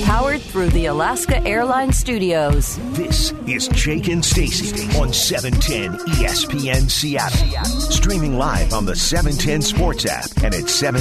Powered through the Alaska Airlines Studios. This is Jake and Stacey on 710 ESPN Seattle. Streaming live on the 710 Sports app and at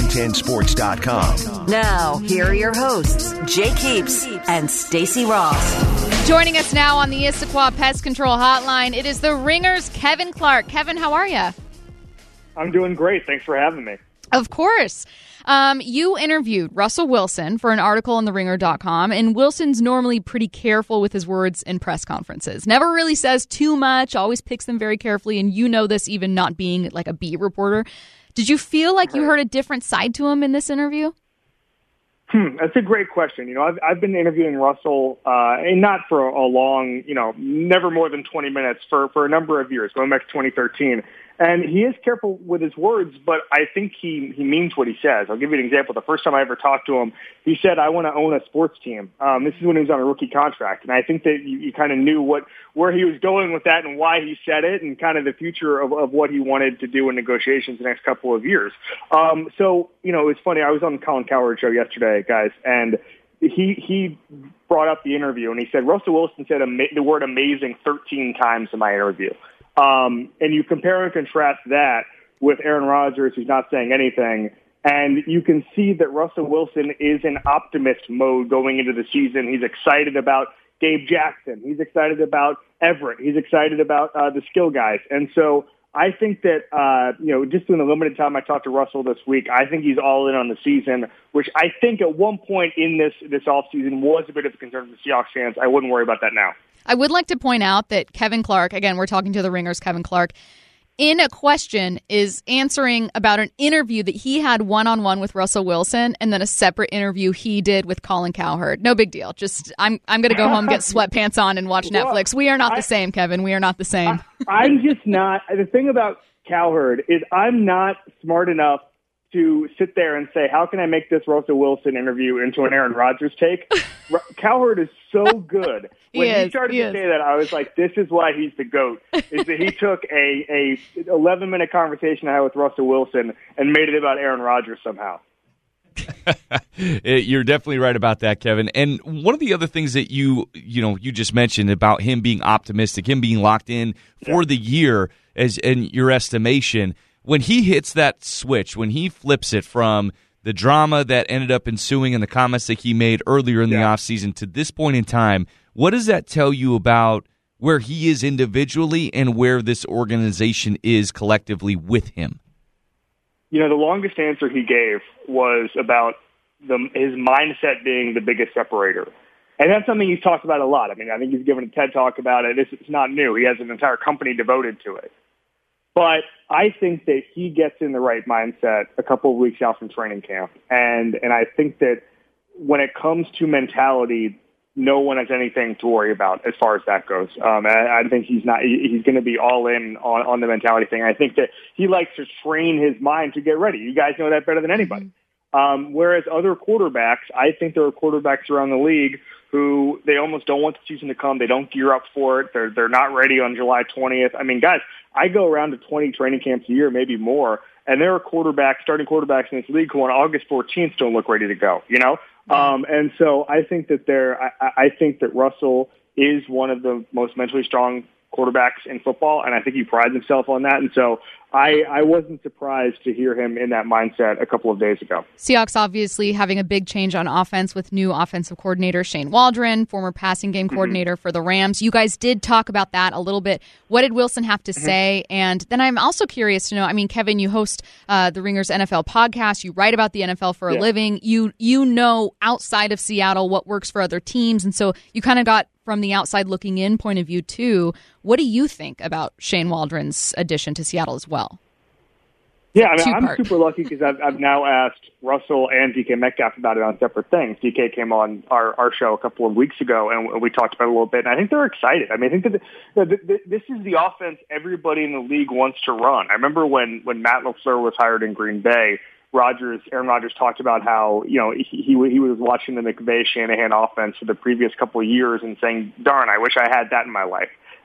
710sports.com. Now, here are your hosts, Jake Heaps and Stacey Ross. Joining us now on the Issaquah Pest Control Hotline, it is the Ringer's Kevin Clark. Kevin, how are you? I'm doing great. Thanks for having me. Of course. You interviewed Russell Wilson for an article on theringer.com, and Wilson's normally pretty careful with his words in press conferences. Never really says too much, always picks them very carefully, and you know this even not being like a beat reporter. Did you feel like you heard a different side to him in this interview? That's a great question. You know, I've been interviewing Russell, and not for a long, never more than 20 minutes for a number of years, going back to 2013. And he is careful with his words, but I think he means what he says. I'll give you an example. The first time I ever talked to him, he said, I want to own a sports team. This is when he was on a rookie contract. And I think that you kind of knew where he was going with that and why he said it and kind of the future of what he wanted to do in negotiations the next couple of years. So, it's funny. I was on the Colin Cowherd show yesterday, guys, and he brought up the interview, and he said, Russell Wilson said the word amazing 13 times in my interview. And you compare and contrast that with Aaron Rodgers, who's not saying anything, and you can see that Russell Wilson is in optimist mode going into the season. He's excited about Gabe Jackson. He's excited about Everett. He's excited about the skill guys. And so I think that, just in the limited time I talked to Russell this week, I think he's all in on the season, which I think at one point in this offseason was a bit of a concern for the Seahawks fans. I wouldn't worry about that now. I would like to point out that Kevin Clark, again, we're talking to the Ringer's Kevin Clark, in a question is answering about an interview that he had one-on-one with Russell Wilson and then a separate interview he did with Colin Cowherd. No big deal. Just I'm going to go home, get sweatpants on, and watch Netflix. We are not the same, Kevin. We are not the same. I'm just not. The thing about Cowherd is I'm not smart enough to sit there and say, how can I make this Russell Wilson interview into an Aaron Rodgers take? Cowherd is so good. When he started to say that, I was like, this is why he's the GOAT, is that he took a 11-minute conversation I had with Russell Wilson and made it about Aaron Rodgers somehow. You're definitely right about that, Kevin. And one of the other things that you just mentioned about him being optimistic, him being locked in for the year, as in your estimation, when he hits that switch, when he flips it from the drama that ended up ensuing and the comments that he made earlier in the offseason to this point in time, what does that tell you about where he is individually and where this organization is collectively with him? The longest answer he gave was about his mindset being the biggest separator. And that's something he's talked about a lot. I mean, I think he's given a TED Talk about it. It's not new. He has an entire company devoted to it. But I think that he gets in the right mindset a couple of weeks out from training camp. And I think that when it comes to mentality, no one has anything to worry about as far as that goes. I think he's going to be all in on the mentality thing. I think that he likes to train his mind to get ready. You guys know that better than anybody. Whereas other quarterbacks, I think there are quarterbacks around the league who they almost don't want the season to come. They don't gear up for it. They're not ready on July 20th. I mean, guys, I go around to 20 training camps a year, maybe more, and there are starting quarterbacks in this league who on August 14th don't look ready to go, And so I think that I think that Russell is one of the most mentally strong quarterbacks in football, and I think he prides himself on that. And so I wasn't surprised to hear him in that mindset a couple of days ago. Seahawks obviously having a big change on offense with new offensive coordinator Shane Waldron, former passing game coordinator for the Rams. You guys did talk about that a little bit. What did Wilson have to say? And then I'm also curious to know, I mean, Kevin, you host the Ringer's NFL podcast. You write about the NFL for a living. You know outside of Seattle what works for other teams. And so you kind of got from the outside looking in point of view too. What do you think about Shane Waldron's addition to Seattle as well? Yeah, I mean, I'm super lucky because I've now asked Russell and DK Metcalf about it on separate things. DK came on our show a couple of weeks ago, and we talked about it a little bit, and I think they're excited. I mean, I think that this is the offense everybody in the league wants to run. I remember when Matt LaFleur was hired in Green Bay, Aaron Rodgers talked about how, he was watching the McVay-Shanahan offense for the previous couple of years and saying, darn, I wish I had that in my life.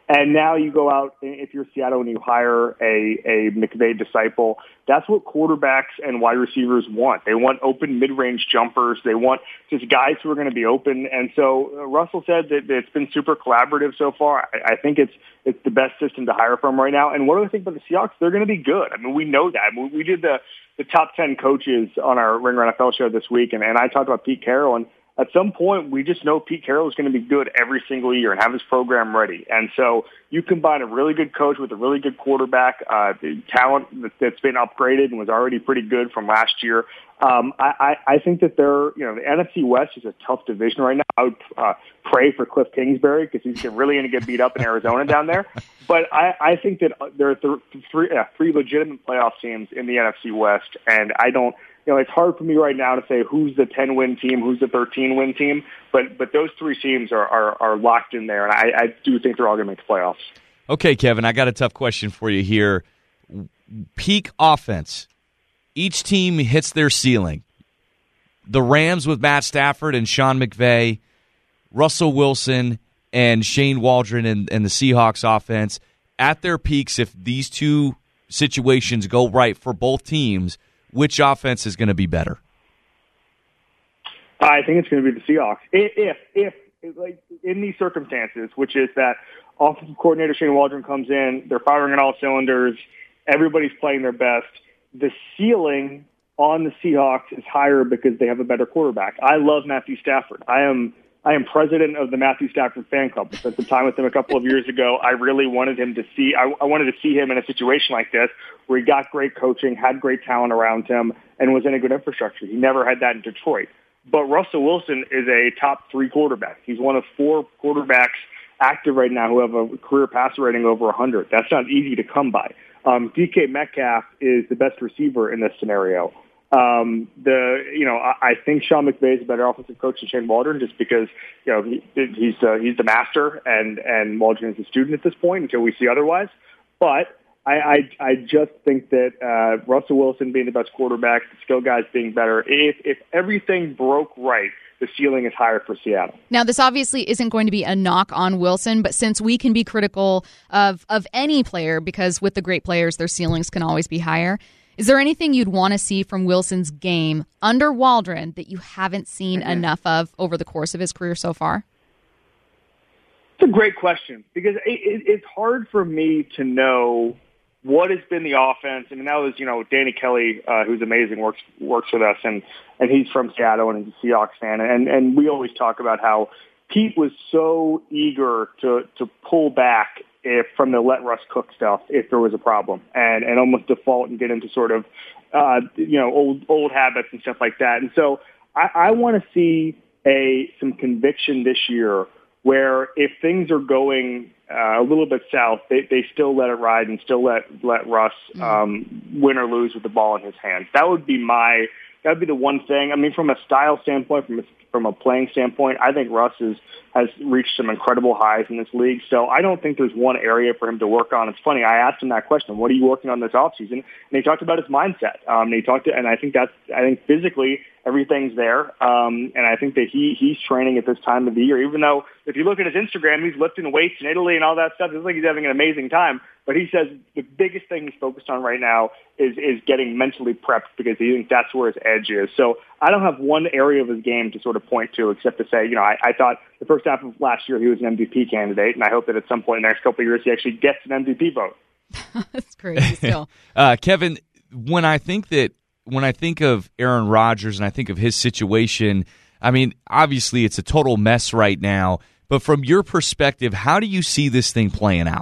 And now you go out, if you're Seattle and you hire a McVay disciple, that's what quarterbacks and wide receivers want. They want open mid-range jumpers. They want just guys who are going to be open. And so Russell said that it's been super collaborative so far. I think it's the best system to hire from right now. And what do I think about the Seahawks? They're going to be good. I mean, we know that. We did the top 10 coaches on our Ringer NFL show this week, and I talked about Pete Carroll, and at some point, we just know Pete Carroll is going to be good every single year and have his program ready. And so you combine a really good coach with a really good quarterback, talent that's been upgraded and was already pretty good from last year. I think that the NFC West is a tough division right now. I would pray for Cliff Kingsbury because he's really going to get beat up in Arizona down there. But I think that there are three legitimate playoff teams in the NFC West, and I don't. It's hard for me right now to say who's the 10-win team, who's the 13-win team, but those three teams are locked in there, and I do think they're all going to make the playoffs. Okay, Kevin, I got a tough question for you here. Peak offense. Each team hits their ceiling. The Rams with Matt Stafford and Sean McVay, Russell Wilson and Shane Waldron and the Seahawks offense. At their peaks, if these two situations go right for both teams, which offense is going to be better? I think it's going to be the Seahawks. If like in these circumstances, which is that offensive coordinator Shane Waldron comes in, they're firing on all cylinders, everybody's playing their best, the ceiling on the Seahawks is higher because they have a better quarterback. I love Matthew Stafford. I am president of the Matthew Stafford fan club. I spent some time with him a couple of years ago. I really wanted him to see, I wanted to see him in a situation like this where he got great coaching, had great talent around him, and was in a good infrastructure. He never had that in Detroit. But Russell Wilson is a top 3 quarterback. He's one of 4 quarterbacks active right now who have a career passer rating over 100. That's not easy to come by. DK Metcalf is the best receiver in this scenario. I think Sean McVay is a better offensive coach than Shane Waldron just because, he's the master and Waldron is the student at this point until we see otherwise. But I just think that, Russell Wilson being the best quarterback, the skill guys being better, if everything broke right, the ceiling is higher for Seattle. Now, this obviously isn't going to be a knock on Wilson, but since we can be critical of any player because with the great players, their ceilings can always be higher, is there anything you'd want to see from Wilson's game under Waldron that you haven't seen enough of over the course of his career so far? It's a great question because it's hard for me to know what has been the offense. I mean, that was, Danny Kelly, who's amazing, works with us, and he's from Seattle and he's a Seahawks fan. And we always talk about how Pete was so eager to pull back from the let Russ cook stuff if there was a problem and almost default and get into sort of, old habits and stuff like that. And so I want to see some conviction this year where if things are going a little bit south, they still let it ride and still let Russ win or lose with the ball in his hands. That would be the one thing. I mean, from a style standpoint, from a playing standpoint, I think Russ has reached some incredible highs in this league. So I don't think there's one area for him to work on. It's funny. I asked him that question. What are you working on this offseason? And he talked about his mindset. And I think physically everything's there. And I think that he's training at this time of the year, even though if you look at his Instagram, he's lifting weights in Italy and all that stuff. It's like he's having an amazing time. But he says the biggest thing he's focused on right now is getting mentally prepped because he thinks that's where his edge is. So I don't have one area of his game to sort of point to except to say, I thought the first half of last year he was an MVP candidate, and I hope that at some point in the next couple of years he actually gets an MVP vote. That's crazy still. Kevin, when I think of Aaron Rodgers and I think of his situation, I mean, obviously it's a total mess right now, but from your perspective, how do you see this thing playing out?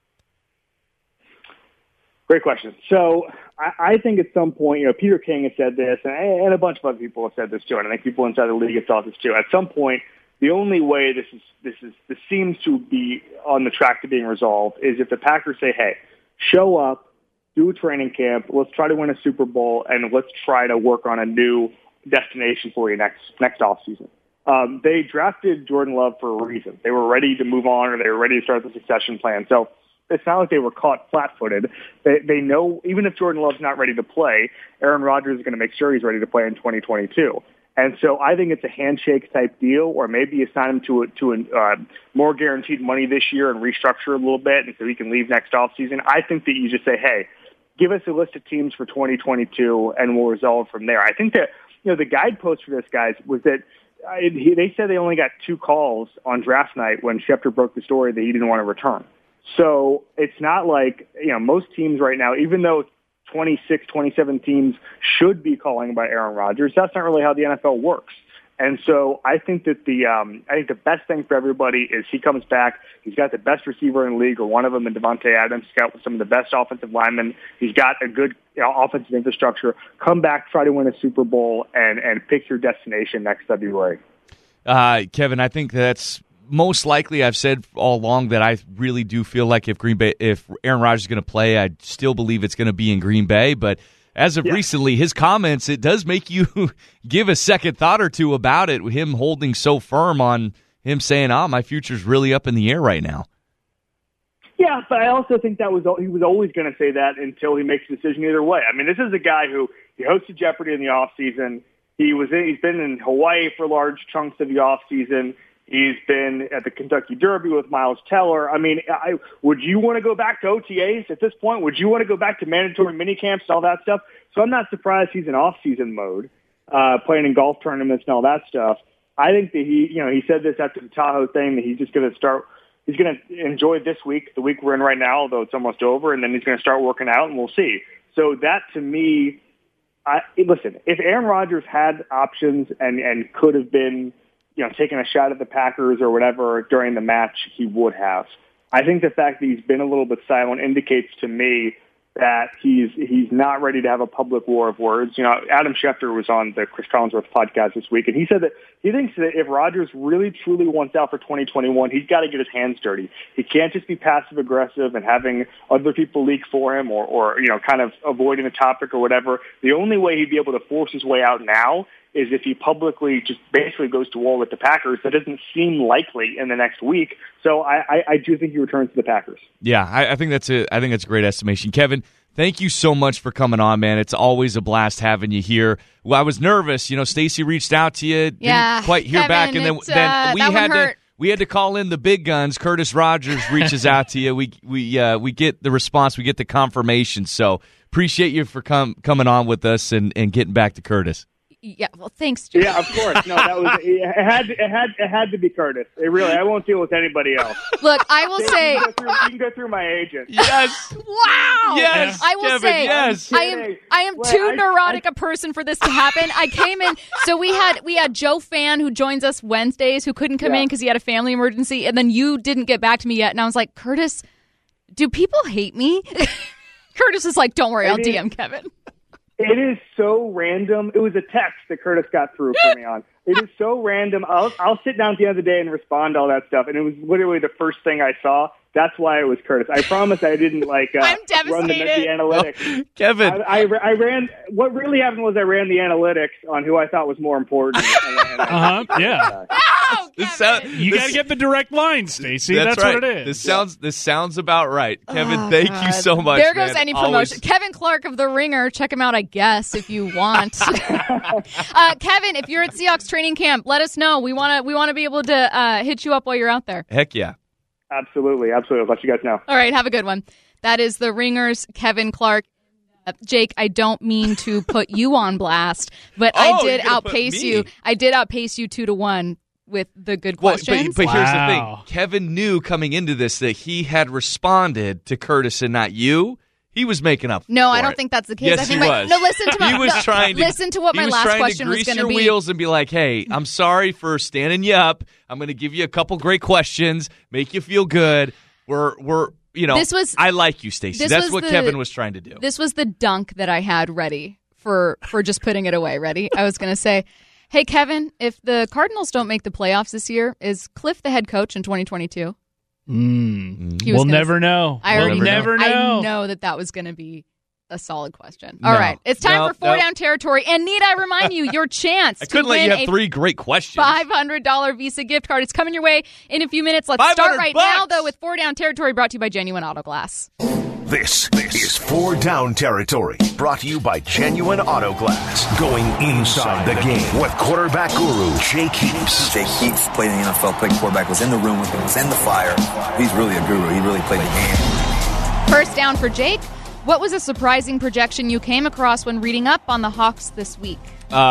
Great question. So I think at some point, Peter King has said this, and a bunch of other people have said this too, and I think people inside the league have thought this too. At some point, the only way this seems to be on the track to being resolved is if the Packers say, "Hey, show up, do a training camp, let's try to win a Super Bowl, and let's try to work on a new destination for you next offseason." They drafted Jordan Love for a reason. They were ready to move on, or they were ready to start the succession plan. So it's not like they were caught flat-footed. They know even if Jordan Love's not ready to play, Aaron Rodgers is going to make sure he's ready to play in 2022. And so I think it's a handshake type deal, or maybe you sign him to more guaranteed money this year and restructure a little bit, and so he can leave next offseason. I think that you just say, hey, give us a list of teams for 2022, and we'll resolve from there. I think that the guidepost for this, guys, was that they said they only got 2 calls on draft night when Schefter broke the story that he didn't want to return. So it's not like most teams right now, even though 26, 27 teams should be calling about Aaron Rodgers. That's not really how the NFL works. And so I think that the best thing for everybody is he comes back. He's got the best receiver in the league, or one of them, in Devontae Adams. He's got some of the best offensive linemen. He's got a good offensive infrastructure. Come back, try to win a Super Bowl, and pick your destination next February. Kevin, I think that's most likely. I've said all along that I really do feel like if Aaron Rodgers is going to play, I still believe it's going to be in Green Bay. But as of recently, his comments, it does make you give a second thought or two about it, him holding so firm on him saying, my future's really up in the air right now. Yeah, but I also think he was always going to say that until he makes a decision either way. I mean, this is a guy who he hosted Jeopardy in the offseason. He's been in Hawaii for large chunks of the offseason. He's been at the Kentucky Derby with Miles Teller. I mean, would you want to go back to OTAs at this point? Would you want to go back to mandatory minicamps and all that stuff? So I'm not surprised he's in off-season mode, playing in golf tournaments and all that stuff. I think that he said this after the Tahoe thing, that he's just going to start. He's going to enjoy this week, the week we're in right now, although it's almost over, and then he's going to start working out, and we'll see. So that, to me, listen, if Aaron Rodgers had options and could have been taking a shot at the Packers or whatever during the match, he would have. I think the fact that he's been a little bit silent indicates to me that he's not ready to have a public war of words. Adam Schefter was on the Chris Collinsworth podcast this week, and he said that he thinks that if Rodgers really, truly wants out for 2021, he's got to get his hands dirty. He can't just be passive-aggressive and having other people leak for him or kind of avoiding the topic or whatever. The only way he'd be able to force his way out now is if he publicly just basically goes to war with the Packers. That doesn't seem likely in the next week. So I do think he returns to the Packers. Yeah, I think that's a great estimation. Kevin, thank you so much for coming on, man. It's always a blast having you here. Well, I was nervous. Stacey reached out to you, didn't quite hear Kevin, back, and then we had to call in the big guns. Curtis Rogers reaches out to you. We get the response, we get the confirmation. So appreciate you for coming on with us and getting back to Curtis. Yeah, well, thanks, Jim. Yeah, of course. No, that was it. Had to be Curtis. I won't deal with anybody else. Look, I will say you can go through my agent. Yes. Wow. Yes. I will Kevin, say yes. I am too neurotic a person for this to happen. I came in, so we had Joe Fan, who joins us Wednesdays, who couldn't come in because he had a family emergency, and then you didn't get back to me yet, and I was like, Curtis, do people hate me? Curtis is like, don't worry, I'll DM Kevin. It is so random. It was a text that Curtis got through for me on. It is so random. I'll sit down at the end of the day and respond to all that stuff, and it was literally the first thing I saw. That's why it was Curtis. I promise I didn't I'm run the analytics. Oh, Kevin, I ran. What really happened was I ran the analytics on who I thought was more important. Yeah. Oh, You got to get the direct line, Stacey. That's right. what it is. This sounds about right. Kevin, thank you so much. There goes man. any promotion. Always. Kevin Clark of The Ringer. Check him out, I guess, if you want. Kevin, if you're at Seahawks training camp, let us know. We want to be able to hit you up while you're out there. Heck yeah. Absolutely. I'll let you guys know. All right, have a good one. That is The Ringer's Kevin Clark. Jake, I don't mean to put you on blast, but I did outpace you. I did outpace you 2-1 with the good questions. But here's the thing. Kevin knew coming into this that he had responded to Curtis and not you. He was making up. No, I don't think that's the case. Yes, I think he was. No, listen to my. He was trying to listen to what my last question was going to be. He was trying to grease your wheels and be like, "Hey, I'm sorry for standing you up. I'm going to give you a couple great questions, make you feel good. We're I like you, Stacey. That's what Kevin was trying to do. This was the dunk that I had ready for just putting it away. Ready? I was going to say, "Hey, Kevin, if the Cardinals don't make the playoffs this year, is Cliff the head coach in 2022?" We'll never know. We'll never know. I know that was going to be a solid question. All right. It's time for 4-Down Territory. And need I remind you, your chance to win let you have 3 great questions. $500 Visa gift card. It's coming your way in a few minutes. Let's start right now, though, with 4-Down Territory brought to you by Genuine Auto Glass. This is 4 Down Territory, brought to you by Genuine Auto Glass. Going inside the game with quarterback guru Jake Heaps. Jake Heaps played in the NFL, played quarterback, was in the room with him, was in the fire. He's really a guru. He really played the game. First down for Jake. What was a surprising projection you came across when reading up on the Hawks this week?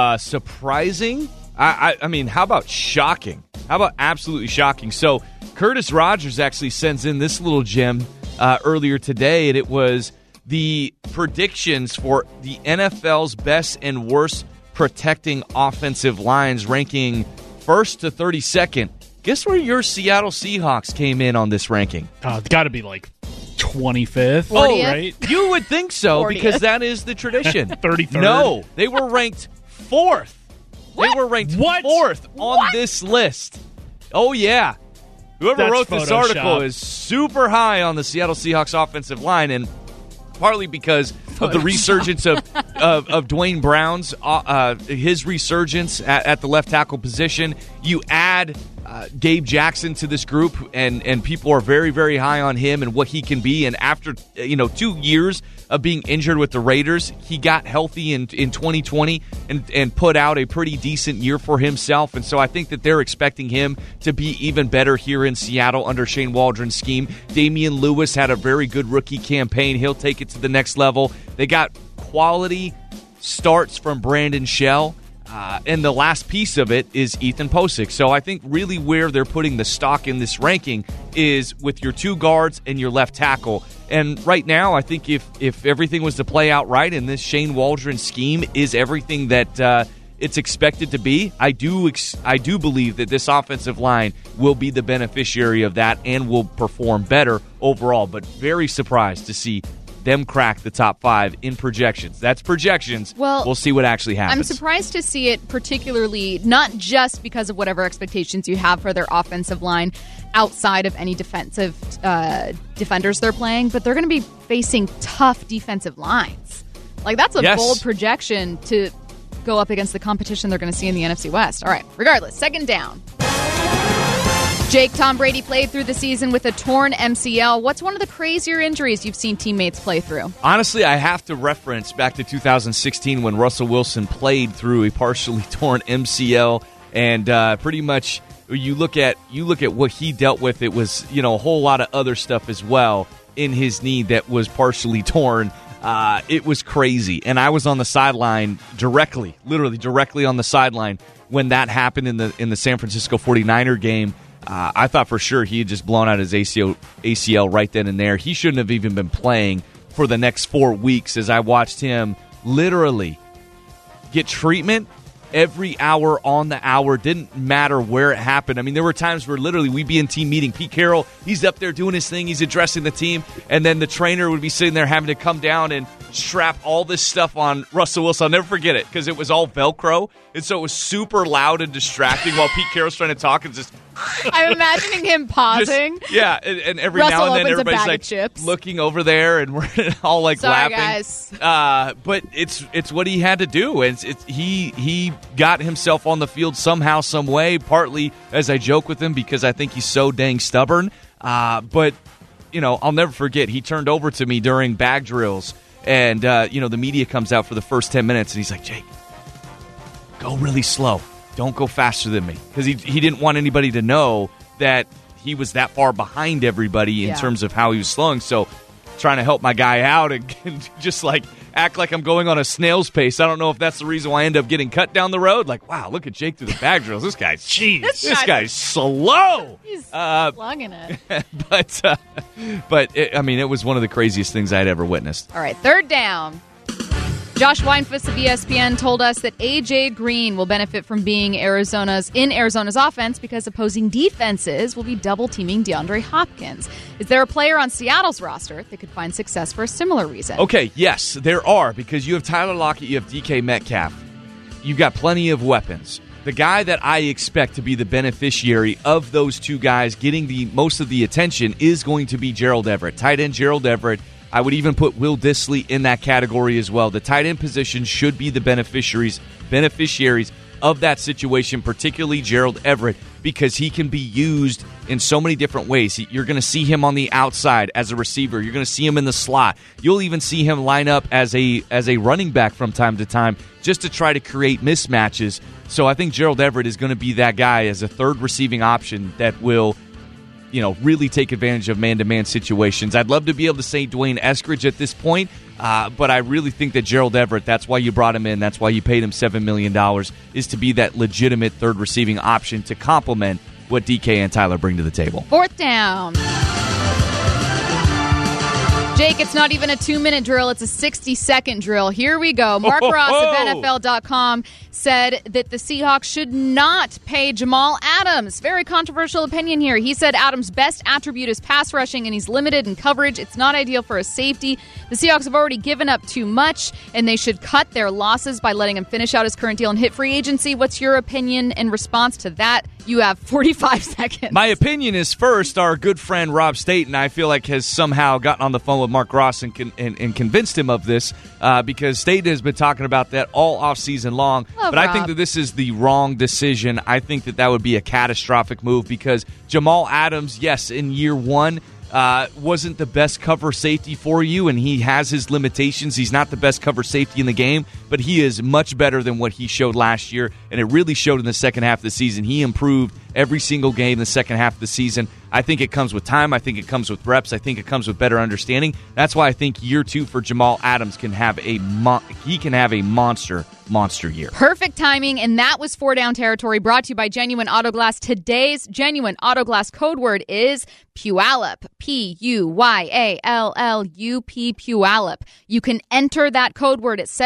Surprising? I mean, how about shocking? How about absolutely shocking? So Curtis Rogers actually sends in this little gem earlier today, and it was the predictions for the NFL's best and worst protecting offensive lines, ranking 1st to 32nd. Guess where your Seattle Seahawks came in on this ranking? It's got to be like 25th. 40th? Oh, right? You would think so 40th. because that is the tradition. 33rd. No, they were ranked 4th. What? They were ranked What? 4th on this list. Oh, yeah. Whoever That's wrote this Photoshop. article is super high on the Seattle Seahawks offensive line, and partly because of the resurgence of Dwayne Brown's his resurgence at the left tackle position. You add Gabe Jackson to this group, and people are very, very high on him and what he can be. And after 2 years of being injured with the Raiders, he got healthy in 2020 and put out a pretty decent year for himself. And so I think that they're expecting him to be even better here in Seattle under Shane Waldron's scheme. Damian Lewis had a very good rookie campaign. He'll take it to the next level. They got quality starts from Brandon Shell. And the last piece of it is Ethan Posick. So I think really where they're putting the stock in this ranking is with your 2 guards and your left tackle. And right now, I think if everything was to play out right and this Shane Waldron scheme is everything that it's expected to be, I do believe that this offensive line will be the beneficiary of that and will perform better overall. But very surprised to see them crack the top 5 in projections. That's projections. Well, we'll see what actually happens. I'm surprised to see it, particularly not just because of whatever expectations you have for their offensive line outside of any defensive defenders they're playing, but they're going to be facing tough defensive lines. Like, that's a bold projection to go up against the competition they're going to see in the NFC West. All right, regardless, second down. Jake, Tom Brady played through the season with a torn MCL. What's one of the crazier injuries you've seen teammates play through? Honestly, I have to reference back to 2016 when Russell Wilson played through a partially torn MCL, and pretty much you look at what he dealt with. It was a whole lot of other stuff as well in his knee that was partially torn. It was crazy, and I was on the sideline literally directly on the sideline when that happened in the San Francisco 49er game. I thought for sure he had just blown out his ACL right then and there. He shouldn't have even been playing for the next 4 weeks as I watched him literally get treatment every hour on the hour. Didn't matter where it happened. I mean, there were times where literally we'd be in team meeting. Pete Carroll, he's up there doing his thing. He's addressing the team. And then the trainer would be sitting there having to come down and strap all this stuff on Russell Wilson. I'll never forget it because it was all Velcro. And so it was super loud and distracting while Pete Carroll's trying to talk and just... I'm imagining him pausing. And every Russell now and then opens everybody's chips. looking over there and we're all like Sorry, laughing. guys. But it's what he had to do, and he got himself on the field somehow, some way. Partly as I joke with him because I think he's so dang stubborn. But I'll never forget. He turned over to me during bag drills, and the media comes out for the first 10 minutes, and he's like, "Jake, go really slow. Don't go faster than me," because he didn't want anybody to know that he was that far behind everybody in terms of how he was slowing. So trying to help my guy out and just like act like I'm going on a snail's pace. I don't know if that's the reason why I end up getting cut down the road. Like, wow, look at Jake through the bag drills. This guy's this guy's slow. He's slugging it. But it was one of the craziest things I'd ever witnessed. All right, third down. Josh Weinfuss of ESPN told us that A.J. Green will benefit from being in Arizona's offense because opposing defenses will be double-teaming DeAndre Hopkins. Is there a player on Seattle's roster that could find success for a similar reason? Okay, yes, there are, because you have Tyler Lockett, you have DK Metcalf. You've got plenty of weapons. The guy that I expect to be the beneficiary of those two guys getting the most of the attention is going to be Gerald Everett. Tight end Gerald Everett. I would even put Will Dissly in that category as well. The tight end position should be the beneficiaries of that situation, particularly Gerald Everett, because he can be used in so many different ways. You're going to see him on the outside as a receiver. You're going to see him in the slot. You'll even see him line up as a running back from time to time just to try to create mismatches. So I think Gerald Everett is going to be that guy as a third receiving option that will, really take advantage of man-to-man situations. I'd love to be able to say Dwayne Eskridge at this point, but I really think that Gerald Everett, that's why you brought him in, that's why you paid him $7 million, is to be that legitimate third receiving option to complement what DK and Tyler bring to the table. Fourth down. Jake, it's not even a 2-minute drill. It's a 60-second drill. Here we go. Mark Ross of NFL.com said that the Seahawks should not pay Jamal Adams. Very controversial opinion here. He said Adams' best attribute is pass rushing, and he's limited in coverage. It's not ideal for a safety. The Seahawks have already given up too much, and they should cut their losses by letting him finish out his current deal and hit free agency. What's your opinion in response to that? You have 45 seconds. My opinion is, first, our good friend Rob Staten, I feel like, has somehow gotten on the phone with Mark Ross and convinced him of this because Staten has been talking about that all offseason long. But Rob. I think that this is the wrong decision. I think that would be a catastrophic move because Jamal Adams, yes, in year one, wasn't the best cover safety for you, and he has his limitations. He's not the best cover safety in the game, but he is much better than what he showed last year, and it really showed in the second half of the season. He improved every single game in the second half of the season. I think it comes with time. I think it comes with reps. I think it comes with better understanding. That's why I think year two for Jamal Adams can have a monster year. Perfect timing, and that was 4 Down Territory, brought to you by Genuine Auto Glass. Today's Genuine Auto Glass code word is Puyallup, Puyallup, Puyallup. You can enter that code word at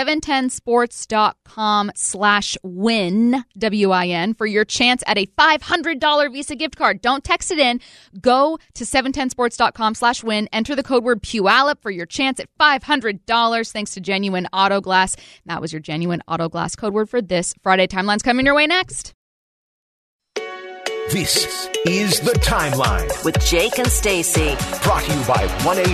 710sports.com/win, WIN, for your chance at a $500 Visa gift card. Don't text it in. Go to 710sports.com/win. Enter the code word Puyallup for your chance at $500 thanks to Genuine Auto Glass. That was your Genuine Auto Glass code word for this Friday. Timeline's coming your way next. This is The Timeline with Jake and Stacy. Brought to you by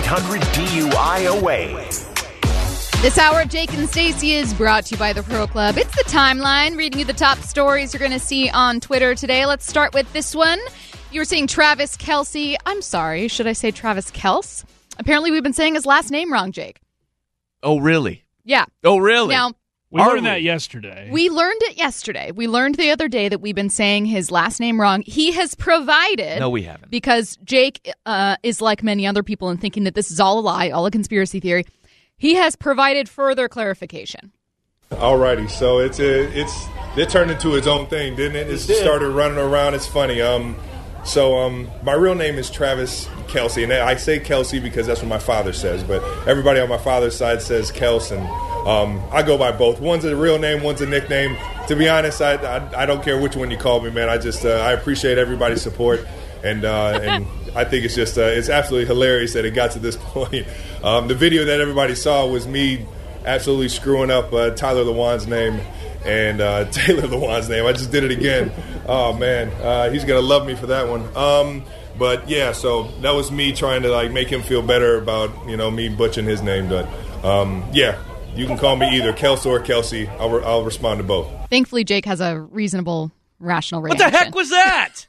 1-800-DUI-AWAY. This hour of Jake and Stacy is brought to you by the Pro Club. It's The Timeline, reading you the top stories you're going to see on Twitter today. Let's start with this one. You were saying Travis Kelce. I'm sorry, should I say Travis Kelce? Apparently we've been saying his last name wrong, Jake. Oh, really? Yeah. Oh, really? Now, we learned that yesterday. We learned it yesterday. We learned the other day that we've been saying his last name wrong. He has provided... No, we haven't. Because Jake is like many other people in thinking that this is all a lie, all a conspiracy theory. He has provided further clarification. Alrighty, so it turned into its own thing, didn't it? It started running around. It's funny. So my real name is Travis Kelce, and I say Kelce because that's what my father says, but everybody on my father's side says Kels, and I go by both. One's a real name, one's a nickname. To be honest, I don't care which one you call me, man. I appreciate everybody's support, and I think it's just it's absolutely hilarious that it got to this point. The video that everybody saw was me absolutely screwing up Tyler Lewan's name and Taylor Lewan's name. I just did it again. Oh, man. He's going to love me for that one. But, yeah, so that was me trying to, make him feel better about, me butchering his name. But, yeah, you can call me either Kels or Kelce. I'll respond to both. Thankfully, Jake has a reasonable, rational reaction. What the heck was that?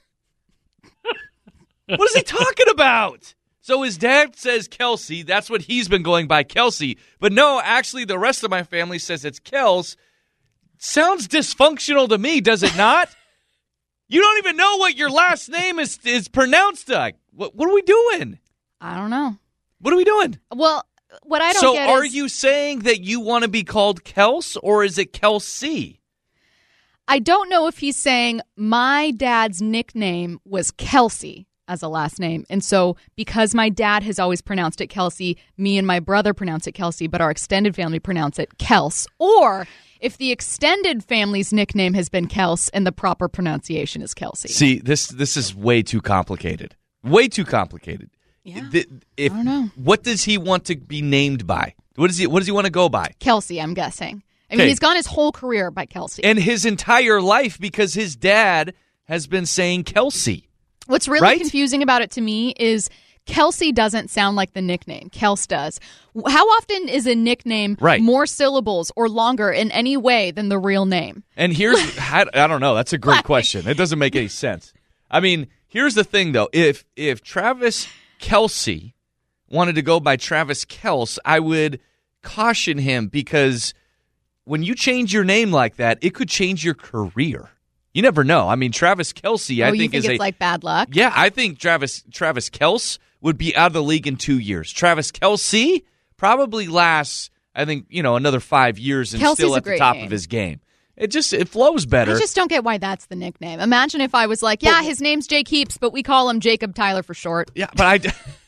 What is he talking about? So his dad says Kelce. That's what he's been going by, Kelce. But no, actually, the rest of my family says it's Kels. Sounds dysfunctional to me, does it not? You don't even know what your last name is pronounced like. What are we doing? I don't know. What are we doing? Well, what I don't get is... So are you saying that you want to be called Kels, or is it Kelce? I don't know if he's saying my dad's nickname was Kelce as a last name. And so because my dad has always pronounced it Kelce, me and my brother pronounce it Kelce, but our extended family pronounce it Kels. Or if the extended family's nickname has been Kels and the proper pronunciation is Kelce. See, this is way too complicated. Way too complicated. Yeah. I don't know. What does he want to be named by? What does he want to go by? Kelce, I'm guessing. I mean, he's gone his whole career by Kelce. And his entire life because his dad has been saying Kelce. What's really confusing about it to me is Kelsey doesn't sound like the nickname. Kels does. How often is a nickname more syllables or longer in any way than the real name? And here's, I don't know. That's a great question. It doesn't make any sense. I mean, here's the thing, though. If Travis Kelce wanted to go by Travis Kels, I would caution him because when you change your name like that, it could change your career. You never know. I mean, Travis Kelce, I think it's like bad luck? Yeah, I think Travis Kelce would be out of the league in 2 years. Travis Kelce probably lasts, I think, another 5 years and still at the top of his game. It flows better. I just don't get why that's the nickname. Imagine if I was like, his name's Jake Heaps, but we call him Jacob Tyler for short. Yeah, but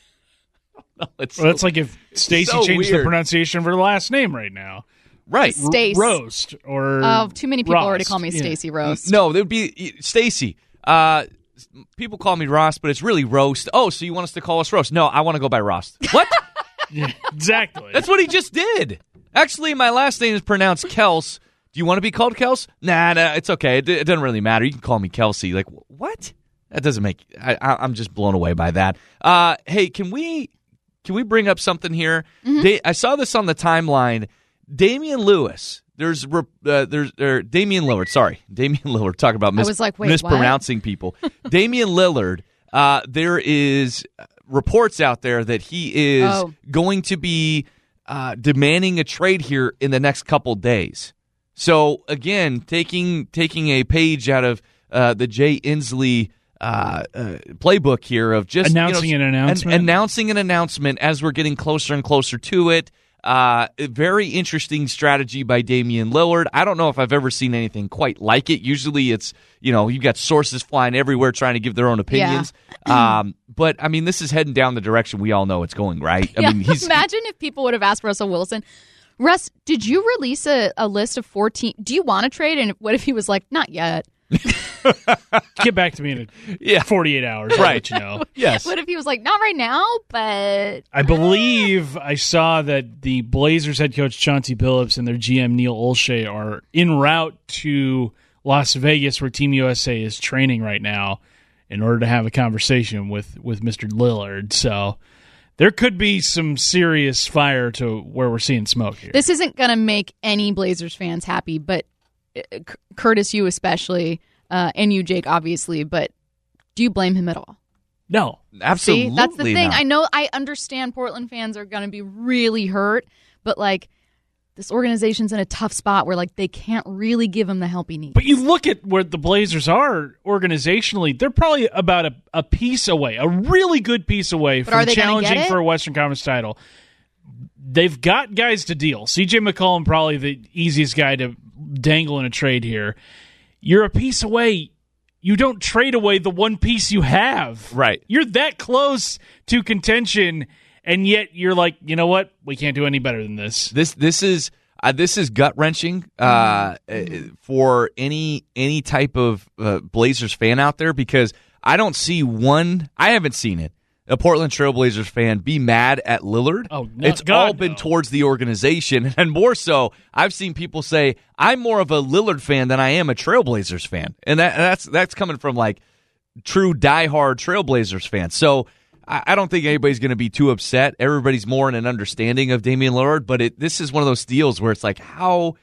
that's like if Stacey changed the pronunciation of her last name right now. Right. Stace. Roast or too many people Rost. already call me Stacey Roast. No, there would be Stacey. People call me Ross, but it's really Roast. Oh, so you want us to call us Roast? No, I want to go by Rost. What? Yeah, exactly. That's what he just did. Actually, my last name is pronounced Kels. Do you want to be called Kels? Nah, it's okay. It doesn't really matter. You can call me Kelsey. Like, what? That doesn't make... I'm just blown away by that. Hey, can we bring up something here? Mm-hmm. I saw this on the timeline. Damian Lewis. There's Damian Lillard. Sorry, Damian Lillard. Talking about mispronouncing people. Damian Lillard. There is reports out there that he is going to be demanding a trade here in the next couple days. So again, taking a page out of the Jay Inslee playbook here of just announcing an announcement, announcing an announcement as we're getting closer and closer to it. A very interesting strategy by Damian Lillard. I don't know if I've ever seen anything quite like it. Usually it's, you've got sources flying everywhere trying to give their own opinions. Yeah. But, I mean, this is heading down the direction we all know it's going, right? Yeah. I mean, imagine if people would have asked Russell Wilson, Russ, did you release a list of 14? Do you want to trade? And what if he was like, not yet? Get back to me in 48 hours. I'll let you know. Yes. What if he was like, not right now, but... I believe I saw that the Blazers head coach Chauncey Billups and their GM Neil Olshey are en route to Las Vegas where Team USA is training right now in order to have a conversation with Mr. Lillard. So there could be some serious fire to where we're seeing smoke here. This isn't going to make any Blazers fans happy, but Curtis, you especially, and you, Jake, obviously, but do you blame him at all? No. Absolutely. See, that's the thing. Not. I understand Portland fans are going to be really hurt, but this organization's in a tough spot where they can't really give him the help he needs. But you look at where the Blazers are organizationally, they're probably about a piece away, a really good piece away from challenging for a Western Conference title. They've got guys to deal. C.J. McCollum probably the easiest guy to dangle in a trade here. You're a piece away. You don't trade away the one piece you have. Right. You're that close to contention, and yet you're like, you know what? We can't do any better than this. This is gut wrenching for any type of Blazers fan out there because I don't see one. I haven't seen it. A Portland Trail Blazers fan be mad at Lillard. Oh, no, it's all been towards the organization, and more so, I've seen people say I'm more of a Lillard fan than I am a Trailblazers fan, and that's coming from true diehard Trailblazers fans. So I don't think anybody's going to be too upset. Everybody's more in an understanding of Damian Lillard, but this is one of those deals where it's like how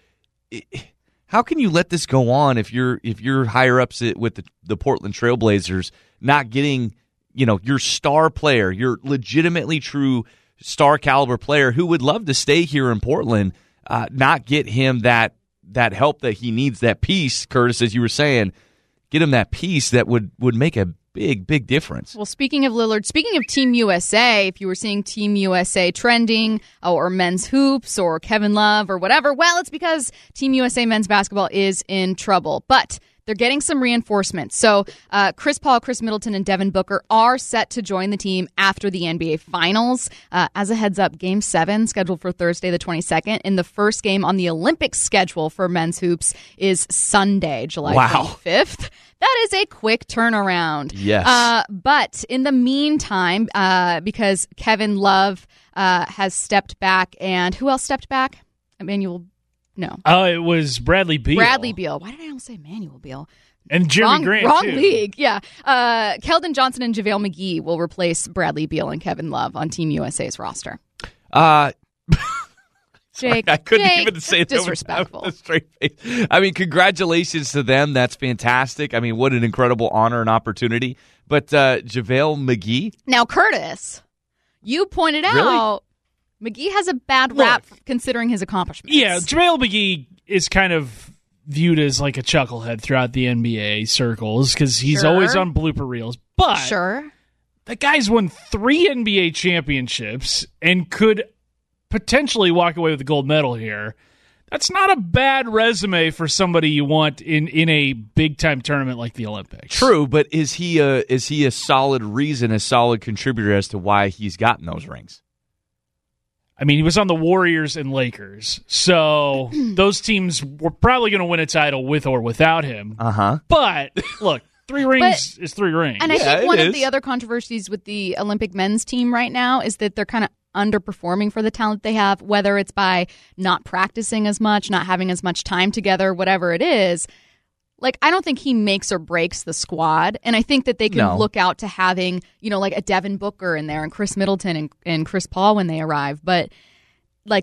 can you let this go on if you're higher ups with the Portland Trailblazers not getting your star player, your legitimately true star caliber player who would love to stay here in Portland, not get him that help that he needs, that piece, Curtis, as you were saying, get him that piece that would make a big difference. Well, speaking of Lillard, speaking of Team USA, if you were seeing Team USA trending or men's hoops or Kevin Love or whatever, well, it's because Team USA men's basketball is in trouble. But they're getting some reinforcements. So Chris Paul, Chris Middleton, and Devin Booker are set to join the team after the NBA Finals. As a heads up, Game 7, scheduled for Thursday the 22nd, and the first game on the Olympic schedule for men's hoops is Sunday, July 25th. That is a quick turnaround. Yes. But in the meantime, because Kevin Love has stepped back, and who else stepped back? Emmanuel. No. It was Bradley Beal. Bradley Beal. Why did I almost say Emmanuel Beal? And Jeremy Grant, wrong too. league, yeah. Keldon Johnson and JaVale McGee will replace Bradley Beal and Kevin Love on Team USA's roster. Jake, I couldn't even say disrespectful. With a straight face. I mean, congratulations to them. That's fantastic. I mean, what an incredible honor and opportunity. But JaVale McGee? Now, Curtis, you pointed out McGee has a bad rap considering his accomplishments. Yeah, JaVale McGee is kind of viewed as like a chucklehead throughout the NBA circles because he's always on blooper reels. But the guy's won 3 NBA championships and could potentially walk away with a gold medal here. That's not a bad resume for somebody you want in a big-time tournament like the Olympics. True, but is he a solid reason, a solid contributor as to why he's gotten those rings? I mean, he was on the Warriors and Lakers, so those teams were probably going to win a title with or without him. But, look, 3 rings is 3 rings. And I think one of the other controversies with the Olympic men's team right now is that they're kind of underperforming for the talent they have, whether it's by not practicing as much, not having as much time together, whatever it is. Like, I don't think he makes or breaks the squad, and I think that they can look out to having, like a Devin Booker in there and Chris Middleton and Chris Paul when they arrive. But, like,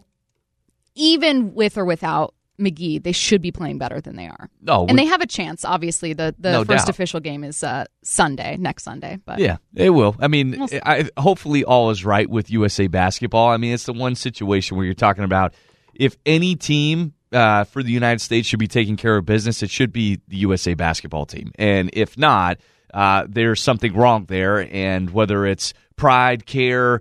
even with or without McGee, they should be playing better than they are. And they have a chance, obviously. The first official game is next Sunday. But yeah, they will. I mean, hopefully all is right with USA Basketball. I mean, it's the one situation where you're talking about if any team for the United States should be taking care of business, it should be the USA Basketball team. And if not, there's something wrong there. And whether it's pride, care,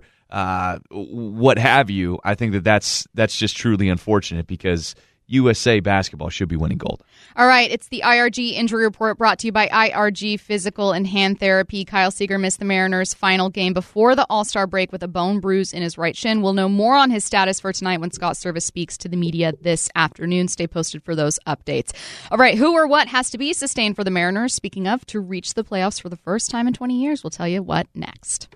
what have you, I think that's just truly unfortunate because USA Basketball should be winning gold. All right, it's the IRG Injury Report brought to you by IRG Physical and Hand Therapy. Kyle Seager missed the Mariners' final game before the All-Star break with a bone bruise in his right shin. We'll know more on his status for tonight when Scott Servais speaks to the media this afternoon. Stay posted for those updates. All right, who or what has to be sustained for the Mariners, speaking of, to reach the playoffs for the first time in 20 years? We'll tell you what next.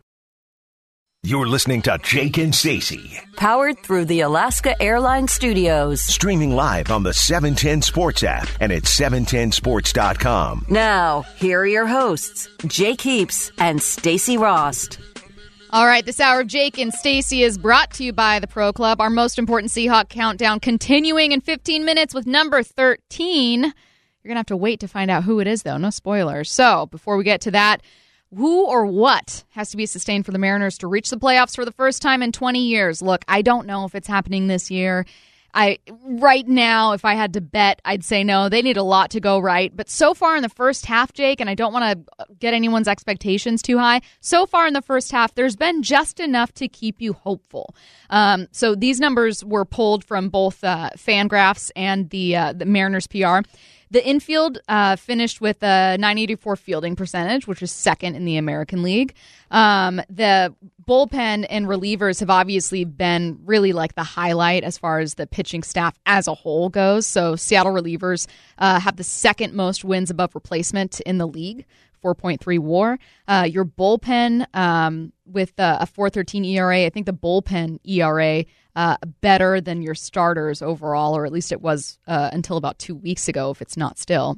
You're listening to Jake and Stacey. Powered through the Alaska Airlines Studios. Streaming live on the 710 Sports app and at 710sports.com. Now, here are your hosts, Jake Heaps and Stacey Rost. All right, this hour of Jake and Stacey is brought to you by the Pro Club. Our most important Seahawk countdown continuing in 15 minutes with number 13. You're going to have to wait to find out who it is, though. No spoilers. So, before we get to that, who or what has to be sustained for the Mariners to reach the playoffs for the first time in 20 years? Look, I don't know if it's happening this year. Right now, if I had to bet, I'd say no. They need a lot to go right. But so far in the first half, Jake, and I don't want to get anyone's expectations too high, so far in the first half, there's been just enough to keep you hopeful. So these numbers were pulled from both Fangraphs and the Mariners PR. The infield finished with a .984 fielding percentage, which is second in the American League. The bullpen and relievers have obviously been really like the highlight as far as the pitching staff as a whole goes. So Seattle relievers have the second most wins above replacement in the league, 4.3 WAR. Your bullpen with a 4.13 ERA, I think the bullpen ERA better than your starters overall, or at least it was until about 2 weeks ago, if it's not still.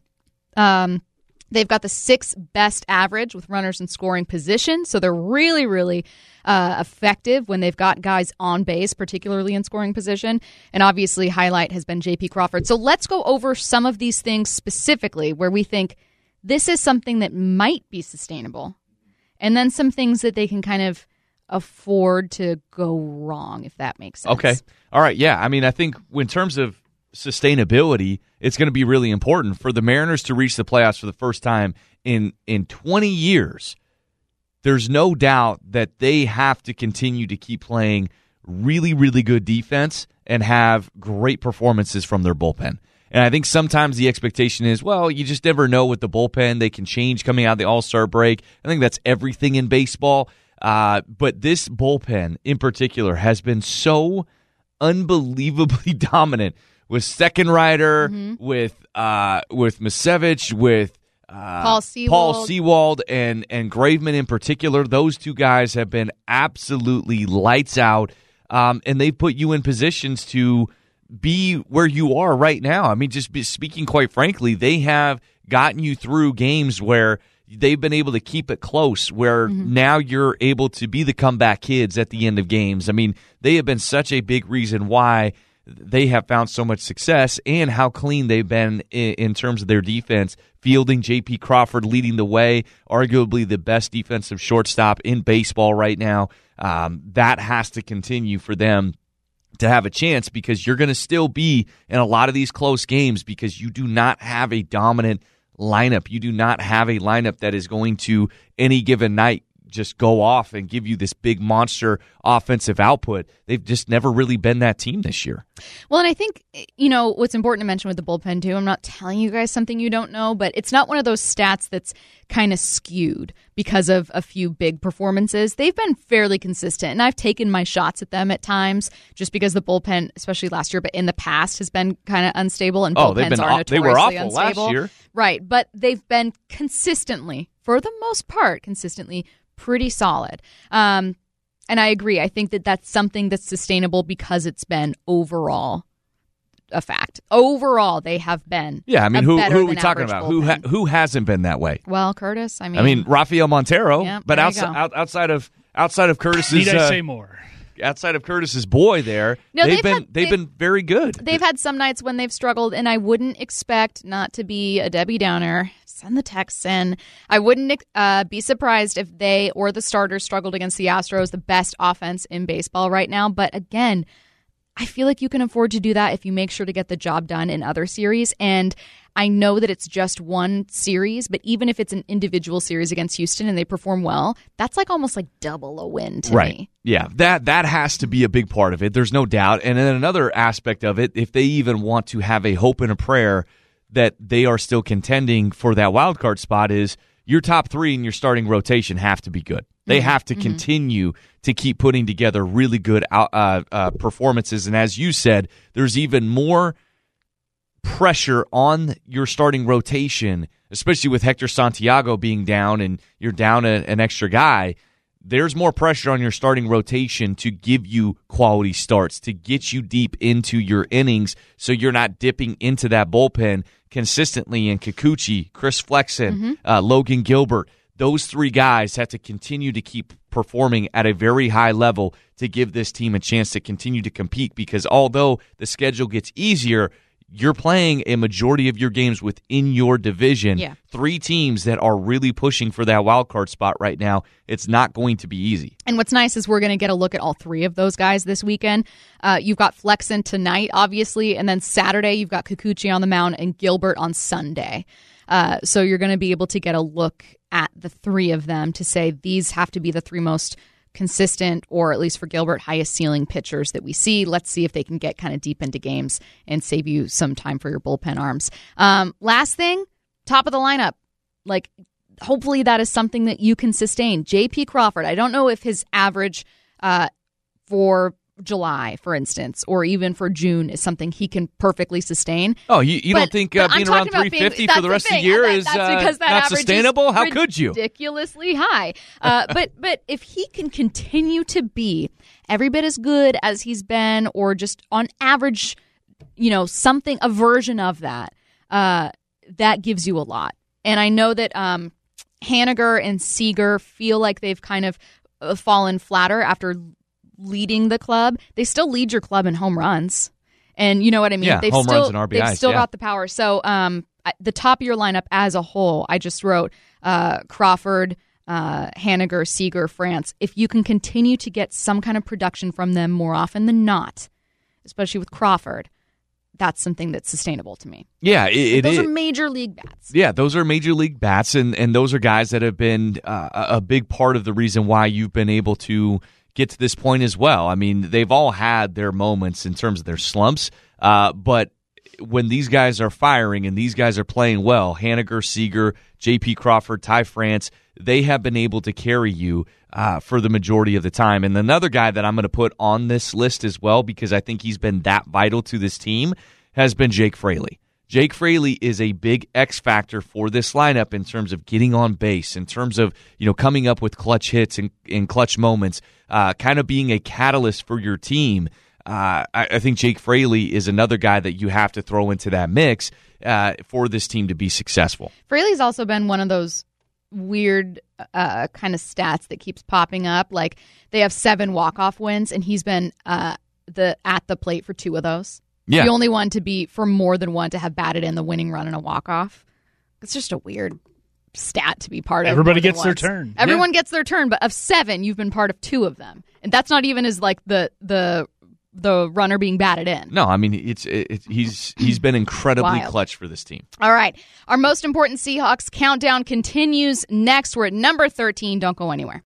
They've got the 6th best average with runners in scoring position, so they're really, really effective when they've got guys on base, particularly in scoring position. And obviously, highlight has been J.P. Crawford. So let's go over some of these things specifically where we think this is something that might be sustainable, and then some things that they can kind of afford to go wrong, if that makes sense. Okay. All right. Yeah. I mean, I think in terms of sustainability, it's going to be really important for the Mariners to reach the playoffs for the first time in 20 years. There's no doubt that they have to continue to keep playing really, really good defense and have great performances from their bullpen. And I think sometimes the expectation is, well, you just never know with the bullpen. They can change coming out of the All-Star break. I think that's everything in baseball. But this bullpen in particular has been so unbelievably dominant with Steckenrider, with Misevich, with Paul Sewald and Graveman in particular. Those two guys have been absolutely lights out, and they've put you in positions to be where you are right now. I mean, just speaking quite frankly, they have gotten you through games where they've been able to keep it close, where now you're able to be the comeback kids at the end of games. I mean, they have been such a big reason why they have found so much success and how clean they've been in terms of their defense. Fielding, J.P. Crawford leading the way, arguably the best defensive shortstop in baseball right now. That has to continue for them to have a chance, because you're going to still be in a lot of these close games because you do not have a dominant lineup. You do not have a lineup that is going to, any given night, just go off and give you this big monster offensive output. They've just never really been that team this year. Well, and I think, what's important to mention with the bullpen, too, I'm not telling you guys something you don't know, but it's not one of those stats that's kind of skewed because of a few big performances. They've been fairly consistent, and I've taken my shots at them at times just because the bullpen, especially last year, but in the past, has been kind of unstable, and bullpens are notoriously they were awful unstable. Last year. Right, but they've been consistently, for the most part, pretty solid. And I agree. I think that that's something that's sustainable because it's been overall a fact. Overall, they have been. Yeah, I mean, who are we talking about? Who hasn't been that way? Well, Curtis. I mean, Rafael Montero. Yeah, but outside of Curtis's, need I say more? Outside of Curtis's boy, there, they've been very good. They've had some nights when they've struggled, and I wouldn't expect, not to be a Debbie Downer, send the text in. I wouldn't be surprised if they or the starters struggled against the Astros, the best offense in baseball right now. But again, I feel like you can afford to do that if you make sure to get the job done in other series. And I know that it's just one series, but even if it's an individual series against Houston and they perform well, that's almost like double a win to me. Yeah, that has to be a big part of it. There's no doubt. And then another aspect of it, if they even want to have a hope and a prayer that they are still contending for that wild card spot, is your top three in your starting rotation have to be good. They have to continue to keep putting together really good performances. And as you said, there's even more pressure on your starting rotation, especially with Hector Santiago being down and you're down an extra guy. There's more pressure on your starting rotation to give you quality starts, to get you deep into your innings so you're not dipping into that bullpen consistently. And Kikuchi, Chris Flexen, Logan Gilbert, those three guys have to continue to keep performing at a very high level to give this team a chance to continue to compete, because although the schedule gets easier, you're playing a majority of your games within your division. Yeah. Three teams that are really pushing for that wild card spot right now. It's not going to be easy. And what's nice is we're going to get a look at all three of those guys this weekend. You've got Flexen tonight, obviously, and then Saturday you've got Kikuchi on the mound and Gilbert on Sunday. So you're going to be able to get a look at the three of them to say these have to be the three most consistent, or at least for Gilbert, highest ceiling pitchers that we see. Let's see if they can get kind of deep into games and save you some time for your bullpen arms. Last thing, top of the lineup. Hopefully that is something that you can sustain. J.P. Crawford, I don't know if his average for July, for instance, or even for June is something he can perfectly sustain. Oh, you don't think being around 350 for the rest of the year is not sustainable? How could you? Ridiculously high. But if he can continue to be every bit as good as he's been, or just on average, something, a version of that, that gives you a lot. And I know that Haniger and Seager feel like they've kind of fallen flatter after leading the club. They still lead your club in home runs, and you know what I mean. Yeah, they've home still, runs and RBIs. They've still got the power. So the top of your lineup as a whole, I just wrote Crawford, Haniger, Seager, France. If you can continue to get some kind of production from them more often than not, especially with Crawford, that's something that's sustainable to me. Yeah, those are major league bats. Yeah, those are major league bats, and those are guys that have been a big part of the reason why you've been able to get to this point as well. I mean, they've all had their moments in terms of their slumps, but when these guys are firing and these guys are playing well, Haniger, Seager, J.P. Crawford, Ty France, they have been able to carry you for the majority of the time. And another guy that I'm going to put on this list as well, because I think he's been that vital to this team, has been Jake Fraley. Jake Fraley is a big X factor for this lineup in terms of getting on base, in terms of coming up with clutch hits and clutch moments, kind of being a catalyst for your team. I think Jake Fraley is another guy that you have to throw into that mix for this team to be successful. Fraley's also been one of those weird kind of stats that keeps popping up. Like they have 7 walk-off wins, and he's been at the plate for 2 of those. Yeah. The only one to be for more than one to have batted in the winning run in a walk-off. It's just a weird stat to be part of. Everybody gets their turn. Everyone gets their turn, but of 7, you've been part of 2 of them, and that's not even as like the runner being batted in. No, I mean he's been incredibly Wild. clutch for this team. All right, our most important Seahawks countdown continues next. We're at number 13. Don't go anywhere.